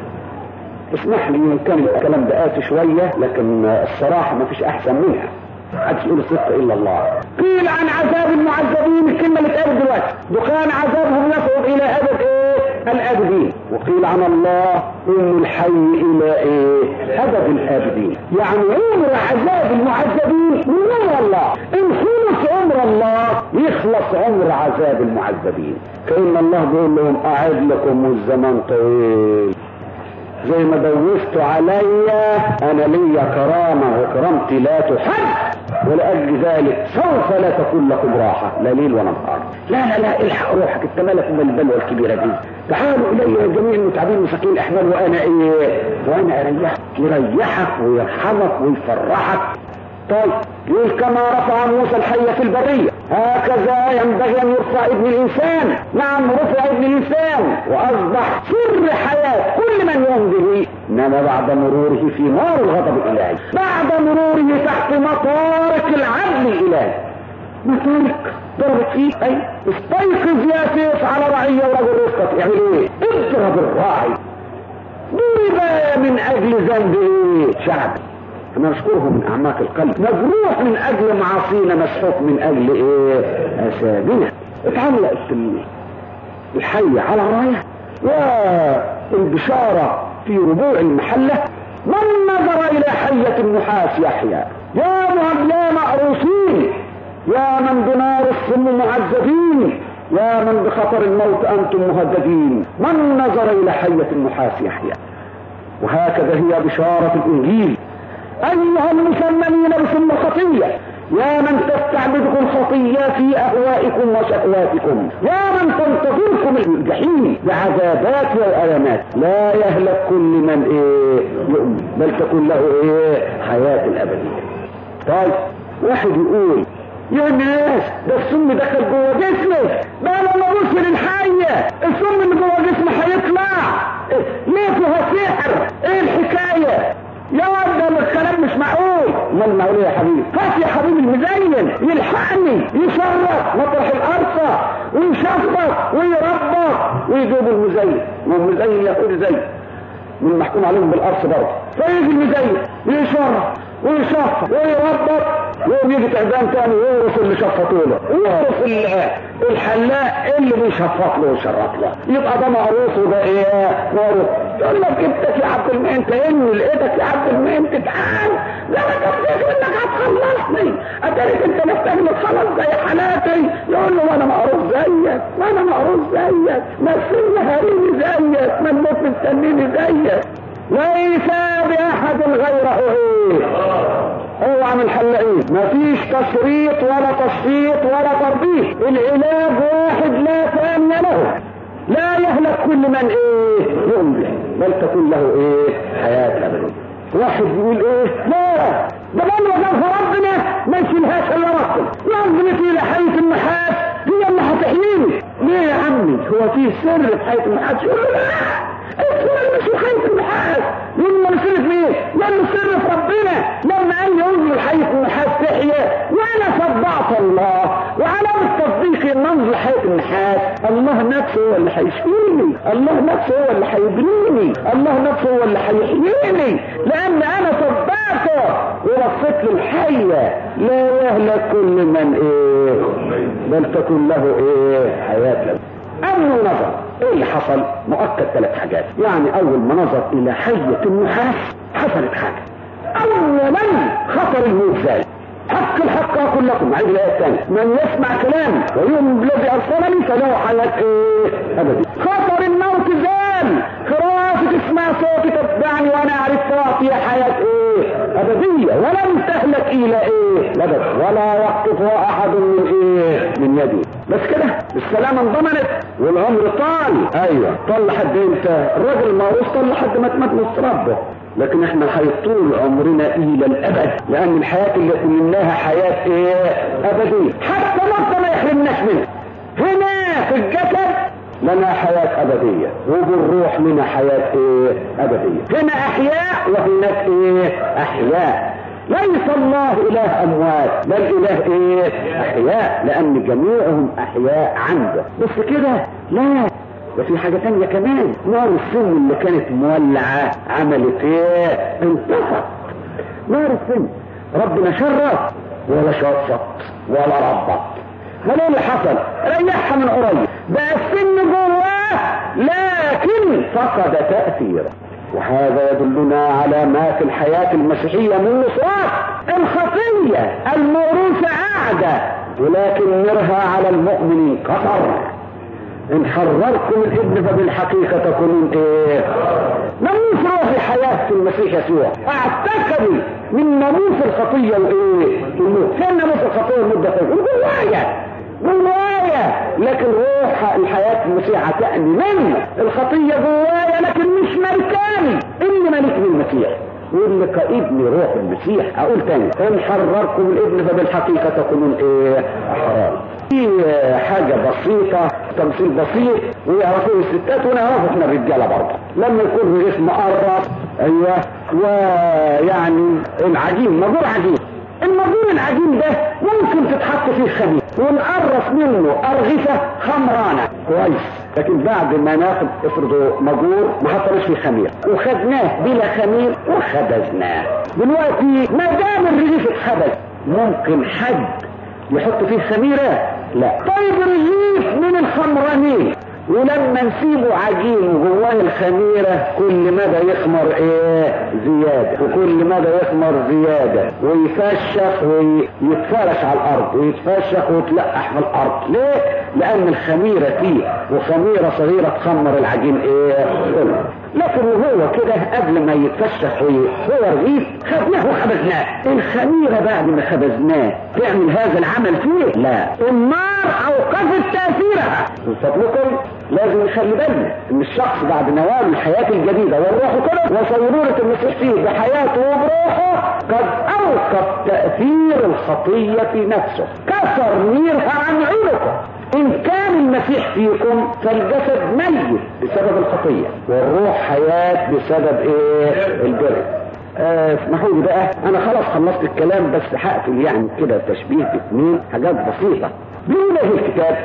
اسمح لي ان كان الكلام ده قاسي شويه، لكن الصراحه ما فيش احسن منها. محدش يقول الصدق الا الله. قيل عن عذاب المعذبين الكلمه اللي اتقالت دلوقتي، دخان عذابهم يصعد الى ابد الابدين. وقيل عن الله ان الحي الى ابد الابدين، يعني عمر عذاب المعذبين من عمر الله، ان خلص عمر الله يخلص عمر عذاب المعذبين. كأن الله بيقول لهم اعد لكم والزمان طويل، زي ما دوستوا عليا انا ليا كرامة وكرامتي لا تحد، ولأجل ذلك سوف لا تكون لكم راحة لا ليل ولا نهار. لا الحق روحك، انت مالك من البلوى الكبيرة دي. تعالوا الي يا جميع المتعبين مساكين الاحمال وانا اريحك، يريحك ويرحمك ويفرحك. طيب يقول كما رفع موسى الحية في البرية هكذا ينبغي ان يرفع ابن الانسان. نعم رفع ابن الانسان واصبح سر حياة كل من يؤمن به، انما بعد مروره في نار الغضب الالهي، بعد مروره تحت مطارق العدل الالهي. مطارق ضربت فيه اي استيقظ يا سيف على رعية ورجل رفقة، اعمل ايه؟ اضرب الراعي، ضرب من اجل ذنب شعب. نشكره من اعماق القلب، مجروح من اجل معاصينا، مسحوق من اجل اسامنا. اتعلق الحي على الرايه والبشاره في ربوع المحله. من نظر الى حيه النحاس يحيى، يا مأروسين، يا من بنار السم معذبين، يا من بخطر الموت انتم مهددين، من نظر الى حيه النحاس يحيى. وهكذا هي بشاره الانجيل. أيها المسممين بسم الخطية، يا من تستعبدكم الخطية في أهوائكم وشهواتكم، يا من تنتظركم الجحيم بعذابات وآلامات، لا يهلك كل من يؤمن بل تكون له حياة الأبدية. طيب واحد يقول يا ناس ده السم دخل جوه جسمك، بقى لما وصل الحية السم اللي جوه جسمه هيطلع ليه؟ فيها سحر، ايه الحكاية؟ يا ولد الكلام مش معقول. امال معقول يا حبيبي؟ فات يا حبيبي المزين يلحقني يشرف مطرح الارصه ويشفط ويربط ويجيب المزين، والمزين ياخد زي من محكوم عليهم بالارص برضه، فيجي المزين يشرف ويشفط ويربط ويجي تعبان تاني ويورث اللي شفطوا له، ويورث الحلاق اللي بيشفط له ويشرط له، يبقى ده معروف وده معروف. يقول لك جبتك يا عبد المنعم تهني، لقيتك يا عبد المنعم تعال، ده انا كنت انك هتخلصني، اتاريك انت محتاج تخلص زي حالاتي. يقول له وانا معروف زيك، وانا معروف زيك، ما السن هريني زيك، ما الموت مستنيني زيك، ليس باحد غيره اوعى من الحلاقين، مفيش تشريط ولا تشفيط ولا تربيط، العلاج واحد لا ثاني له، لا يهلك كل من يؤمن بل تكون له حياة أبدا. واحد يقول لا ده بل وجه ربنا ما يشيلهاش الا ربنا، نظرتي لحية النحاس هي اللي هتحييني. ليه يا عمي؟ هو فيه سر في حية النحاس؟ يقول له لا، السر مش في حية النحاس. لما السر في ايه؟ لما السر في ربنا، لما قال لي انظر حية النحاس تحيا، وانا صدقت الله وعلى التصديق ننظر حية النحاس. الله نفسه هو اللي هيشفيني، الله نفسه هو اللي هيبنيني، الله نفسه هو اللي هيحييني، لان انا صدقته ورصيت له الحية. لا يهلك كل من بل تكون له حياة. أول نظر ايه اللي حصل؟ مؤكد 3 حاجات. يعني اول ما نظر الى حية النحاس حصلت حاجة. اولا خطر الموت زال، حق الحق اقول لكم، عيد الايه الثانيه، من يسمع كلامي ويؤمن بالذي ارسلني فله حياة ابدية. خطر الموت زال، خرافة اسمع صوتي تتبعني وانا اعرف تعطي حياة ابدية ولن تهلك الى لبد ولا يقطفها احد من يدي. بس كده السلامة انضمنت والعمر طال. ايوه طال لحد امتى؟ الراجل المعروف طال لحد ما تموت نص ربه، لكن احنا هيطول عمرنا الى الابد، لان الحياة اللي كلناها حياة ابدية، حتى مرة ما يحرمناش منها. هنا في الجسد لنا حياة ابدية، وبالروح لنا حياة ابدية. هنا احياء وهناك احياء. ليس الله اله اموات بل اله احياء، لان جميعهم احياء عنده. بس كده لا، ده في حاجة تانية كمان. نار السم اللي كانت مولعة عملت انطفت. نار السم ربنا شرف ولا شطشط ولا ربط. ما ايه اللي حصل؟ ريحها من قريب، بقى السن جواه لكن فقد تأثيره. وهذا يدلنا على ما في الحياة المسيحية من نصرات. الخطية الموروثة قاعدة، ولكن نرها على المؤمنين قطر. ان حرركم الابن فبالحقيقة تكونون ايه؟ ناموس روحي حياة في المسيح يسوع. اعتقد من ناموس الخطية وايه؟ الموت. فين ناموس الخطية المدة جوايا، لكن روح الحياة المسيح تأني منه. الخطية جوايا لكن مش ملكاني، اني ملك من المسيح. يقول لك ابني روح المسيح. اقول تاني، ان حرركم الابن فبالحقيقة تكونون ايه؟ احرار. في حاجة بسيطة، تمثيل بسيط ويعرفوه الستات ونعرفه احنا الرجالة برضه. لما يكون الجسم مقرص، ايوه، ويعني العجين مجور عجين، المجور العجين ده ممكن تتحط فيه خمير ونقرص منه ارغفة خمرانة كويس، لكن بعد ما ناخد افرضوا مجور ما حطناش فيه خمير وخدناه بلا خمير وخبزناه، دلوقتي ما دام الرغيف اتخبز ممكن حد يحط فيه خميرة؟ لا. طيب رغيف من الخمرانين ولما نسيبه عجين وجواه الخميرة كل مدى يخمر ايه؟ زيادة، وكل مدى يخمر زيادة ويفشخ ويتفرش على الارض ويتفشخ ويتلقح في الارض. ليه؟ لان الخميرة فيه، وخميرة صغيرة تخمر العجين ايه؟ كله. لكن وهو كده قبل ما يتفشخ هو رغيف خدناه وخبزناه. الخميرة بعد ما خبزناه تعمل هذا العمل فيه؟ لا. النار اوقفت تأثيرها. من فضلكم لازم نخلي بالنا ان الشخص بعد نوال الحياة الجديدة والروح كده وصيرورة المسيح فيه بحياته وبروحه قد اوقف تأثير الخطية في نفسه، كسر نيرها عن عنقه. ان كان المسيح فيكم فالجسد ميت بسبب الخطية والروح حياة بسبب ايه؟ البر. اسمحوا لي بقى، انا خلاص خلصت الكلام بس هقفل يعني كده تشبيه باثنين حاجات بسيطة. بيقول ايه الكتاب؟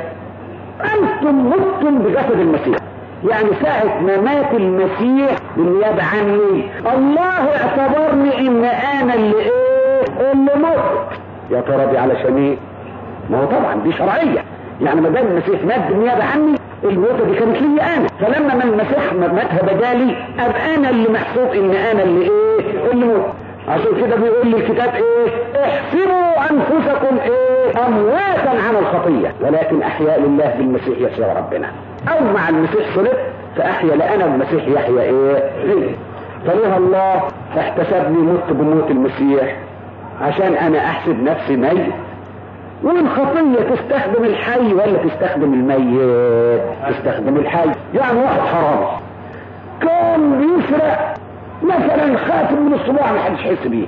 انتم متم بجسد المسيح، يعني ساعة ما مات المسيح بالنيابة عني الله اعتبرني ان انا اللي ايه؟ اللي مت. يا ترى دي علشان ايه؟ ما هو طبعا دي شرعية، يعني ما دام المسيح مات بالنيابة عني الموتة دي كانت لي انا، فلما ما المسيح ماتها بدالي ابقى انا اللي محسوب ان انا اللي ايه؟ اللي مت. عشان كده بيقول لي الكتاب ايه؟ احسبوا انفسكم ايه؟ امواتا عن الخطية ولكن احياء لله بالمسيح يسوع ربنا. او مع المسيح صلب فاحيا لأنا المسيح يحيا ايه؟ غيري. فليه الله احتسبني مت بموت المسيح؟ عشان انا احسب نفسي ميت. والخطية تستخدم الحي ولا تستخدم الميت؟ تستخدم الحي. يعني واحد حرامي كان بيسرق مثلا خاتم من الصباع ما حدش يحس بيه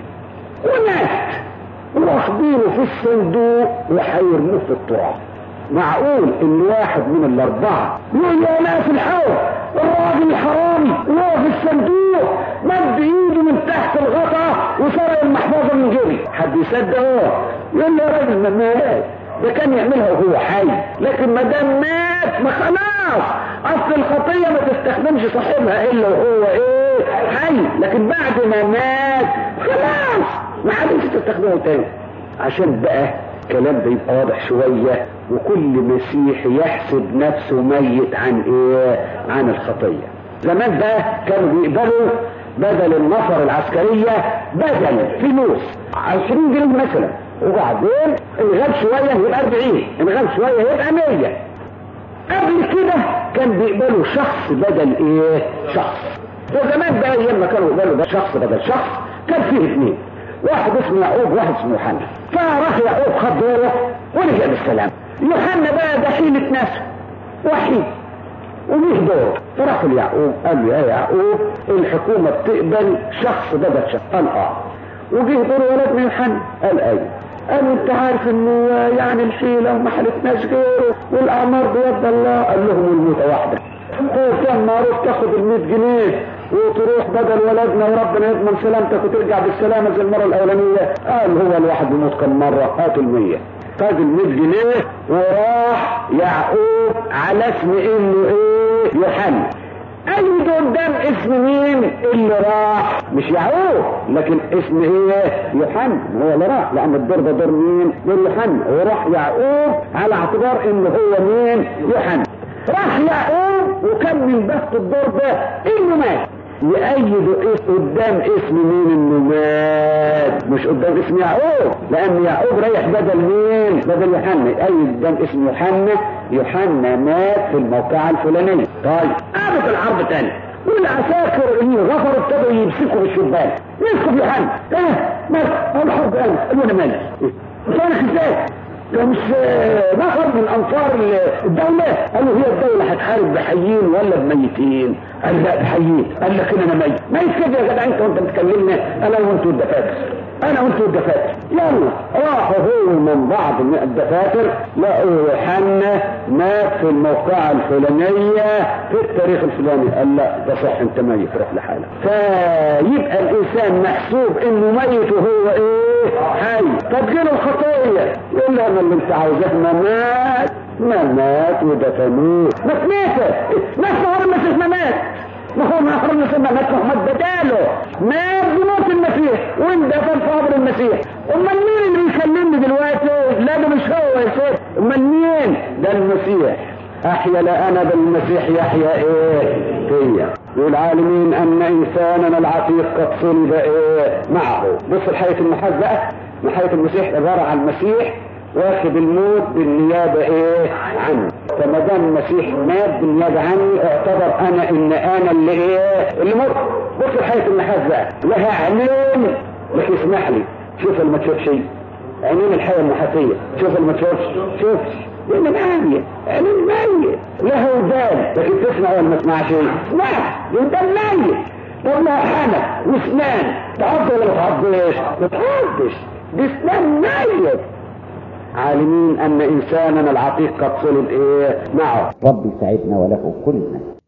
وناس واخدينه في الصندوق وحيرموه في التراب. معقول ان واحد من الاربعه يقول يا ناس الحوض الراجل الحرامي وهو في الصندوق مد ايده من تحت الغطاء وسرق المحفظه من جيبي؟ حد يصدقه؟ يقول له يا راجل ما مات، ده كان يعملها وهو حي، لكن ما دام مات ما خلاص. اصل الخطيه ما تستخدمش صاحبها الا وهو ايه؟ حي، لكن بعد ما مات خلاص ما حدش تستخدمه تاني. عشان بقى الكلام ده يبقى واضح شويه، وكل مسيحي يحسب نفسه ميت عن ايه؟ عن الخطيه. زمان بقى كانوا بيقبلوا بدل النفر العسكريه بدل فلوس 20 جنيه مثلا، وبعدين ان غاب شويه يبقى 40، ان غاب شويه يبقى 100. قبل كده كان بيقبلوا شخص بدل ايه؟ شخص. وزمان بقى لما كانوا يقبلوا ده شخص بدل شخص كان فيه اثنين، واحد اسمه يعقوب وواحد اسمه يوحنا. فراح يعقوب خد دوره ورجع بالسلام. يوحنا بقى ده حيلة نفسه وحيد وميه دوره، فراح ليعقوب قال له يا يعقوب الحكومة بتقبل شخص بدل شخص. قال وجه دور ولدنا يوحنا قال ايوه. قال انت عارف انه يعني الحيلة وما حالتناش غيره والاعمار بيد الله. قال لهم الموتة واحدة، كان معروف تاخد ال100 جنيه وتروح بدل ولدنا وربنا يضمن سلامتك وترجع بالسلامة زي المرة الاولانية. قال هو الواحد بيموت كم مرة؟ هاتوا ال100. خد ال100 جنيه وراح يعقوب على اسم انه ايه؟ يوحنا. ايد قدام اسم مين اللي راح؟ مش يعقوب، لكن اسم ايه؟ يوحنا هو اللي راح، لان الدور ده دور مين؟ دور يوحنا، وراح يعقوب على اعتبار انه هو مين؟ يوحنا. راح يعقوب وكان من بخت الدور ده انه مات، يأيدوا ايه قدام اسم مين انه مات؟ مش قدام اسم يعقوب، لان يعقوب رايح بدل مين؟ بدل يوحنا، يأيد قدام اسم يوحنا. يوحنا مات في الموقعة الفلانية. طيب قامت الحرب تاني، والعساكر اللي غفروا ابتدوا يمسكوا بالشبان، مسكوا في يوحنا. مات الحرب قامت. انا مالي صالح ازاي؟ ده مش نفر من انصار الدولة. قالوا هي الدولة هتحارب بحيين ولا بميتين؟ قال لا بحيين. قال لك انا ميت كده يا جدع انت وانت بتكلمنا انا وانتوا الدفاتر، انا وانتوا الدفاتر. يلا راحوا هو من بعض من الدفاتر لقوا يوحنا مات في الموقعة الفلانية في التاريخ الفلاني. قال لا ده صح انت ميت، روح لحالك. فيبقى الانسان محسوب انه ميت وهو ايه؟ حي. طب جيله الخطية يقول له انا اللي انت عاوزاه ما مات ودفنوه. ما ماتت نهر المسيح ما مات، ما هو نهر المسيح ما مات، محمد بداله مات بموت المسيح واندفن في قبر المسيح. امال مين اللي بيكلمني دلوقتي؟ لا ده مش هو يا سيد. امال مين؟ ده المسيح. احيا لا انا بالمسيح يحيا ايه فيا. يقول عالمين ان انساننا العتيق قد صلب ايه معه. بص الحياة النحاس بقى، حياة المسيح عبارة عن المسيح واخد الموت بالنيابة ايه عنه. فما دام المسيح مات بالنيابة عني اعتبر انا اللي ايه اللي مت. بص الحياة النحاس بقى لها عينين، لك اسمح لي شوف ما تشوفش عينين الحياة النحاسية، شوف ما تشوفش لان ميت، عينين ميت. له ودان لكن تسمع ولا ما تسمعش؟ اسمع ودان ميت. طب لها حنك واسنان تعض ولا ما تعضش؟ ما تعضش، دي اسنان ميت. عالمين ان انساننا العتيق قد صلب ايه معه. رب يسعدنا وله كل